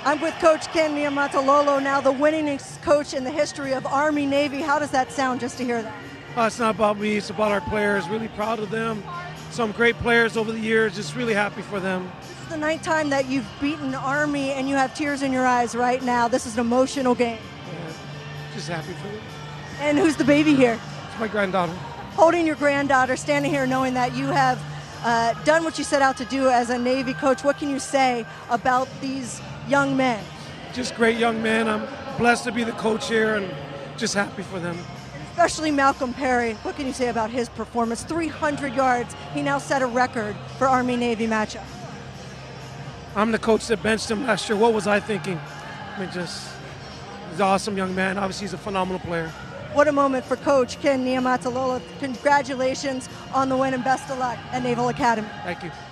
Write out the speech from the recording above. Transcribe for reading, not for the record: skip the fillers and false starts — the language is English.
I'm with Coach Ken Niumatalolo, now the winningest coach in the history of Army-Navy. How does that sound just to hear that? It's not about me, it's about our players. Really proud of them. Some great players over the years, just really happy for them. This is the ninth time that you've beaten Army and you have tears in your eyes right now. This is an emotional game. Yeah, just happy for them. And who's the baby here? It's my granddaughter. Holding your granddaughter, standing here knowing that you have done what you set out to do as a Navy coach. What can you say about these young men? Just great young men. I'm blessed to be the coach here and just happy for them. Especially Malcolm Perry. What can you say about his performance? 300 yards. He now set a record for Army-Navy matchup. I'm the coach that benched him last year. What was I thinking? I mean, he's an awesome young man. Obviously, he's a phenomenal player. What a moment for Coach Ken Niumatalolo. Congratulations on the win and best of luck at Naval Academy. Thank you.